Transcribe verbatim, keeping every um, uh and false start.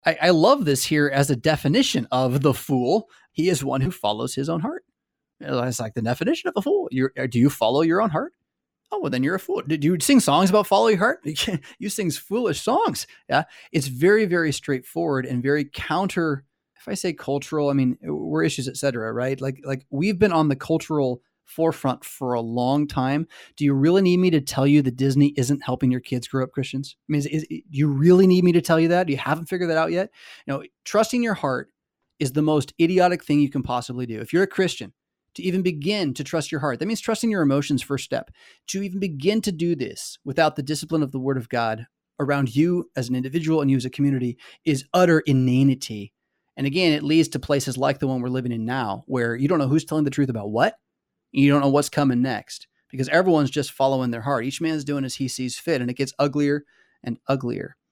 I, I love this here as a definition of the fool. He is one who follows his own heart. It's like the definition of a fool. You're, do you follow your own heart? Oh, well, then you're a fool. Did you sing songs about follow your heart? You sing foolish songs. Yeah. It's very, very straightforward and very counter. If I say cultural, I mean, we're issues, et cetera, right? Like, like we've been on the cultural forefront for a long time. Do you really need me to tell you that Disney isn't helping your kids grow up Christians? I mean, is, is, do you really need me to tell you that? You haven't figured that out yet? You know, trusting your heart is the most idiotic thing you can possibly do. If you're a Christian, to even begin to trust your heart, that means trusting your emotions first step. To even begin to do this without the discipline of the Word of God around you as an individual and you as a community is utter inanity. And again, it leads to places like the one we're living in now, where you don't know who's telling the truth about what, and you don't know what's coming next, because everyone's just following their heart. Each man's doing as he sees fit, and it gets uglier and uglier.